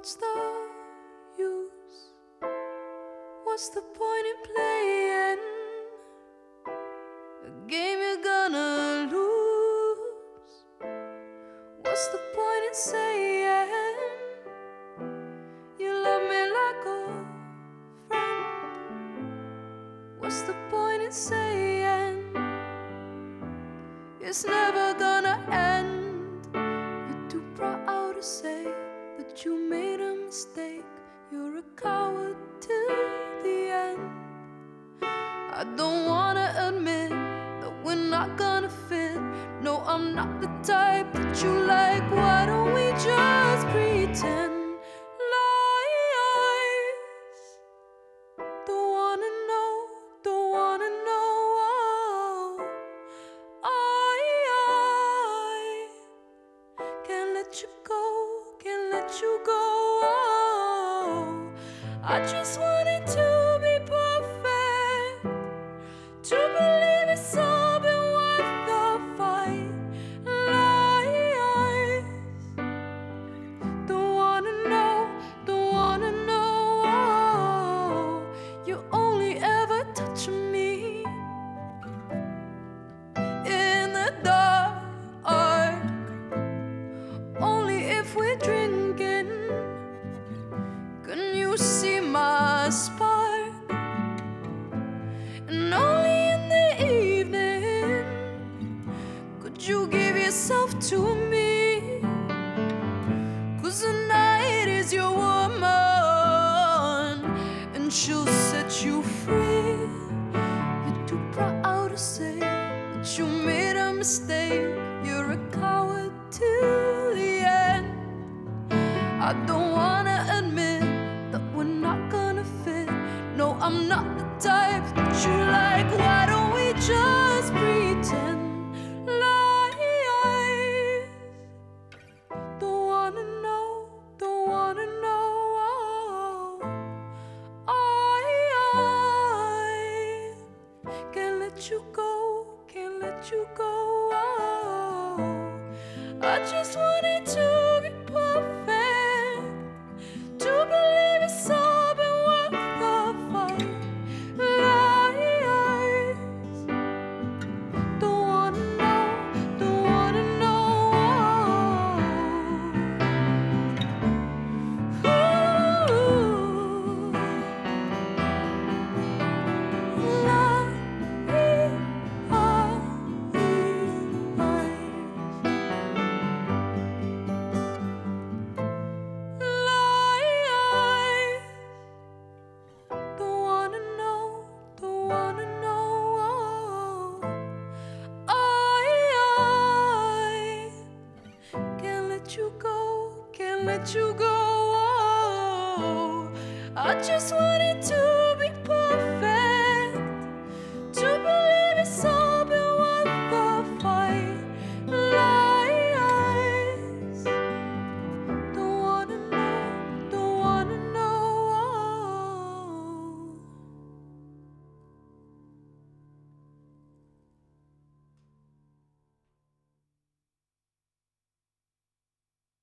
What's the use? What's the point in playing a game you're gonna lose? What's the point in saying you love me like a friend? What's the point in saying it's never gonna end? You're too proud to say that you made a mistake. You're a coward till the end. I don't wanna admit that we're not gonna fit. No, I'm not the type that you like. Why don't we just pretend? Lies. Don't wanna know, don't wanna know. I can't let you go, can't let you go. I just wanted to be perfect, to believe it's all been worth the fight. Lies. Don't wanna know, don't wanna know. You only ever touch me in the dark, only if we're drinking. Can you see my spark? And only in the evening could you give yourself to me. 'Cause the night is your woman, and she'll set you free. You're too proud to say that you made a mistake. You're a coward till the end. I don't wanna admit that we're not gonna fit. No, I'm not the type that you like. Why don't we just pretend? Lies. Don't wanna know, don't wanna know. I can't let you go, can't let you go. I just wanted to be perfect, to believe it's all been worth the fight. Lies. Don't wanna know, don't wanna know. Ooh. Don't wanna know, don't wanna know. I can't let you go, can't let you go. I just wanted to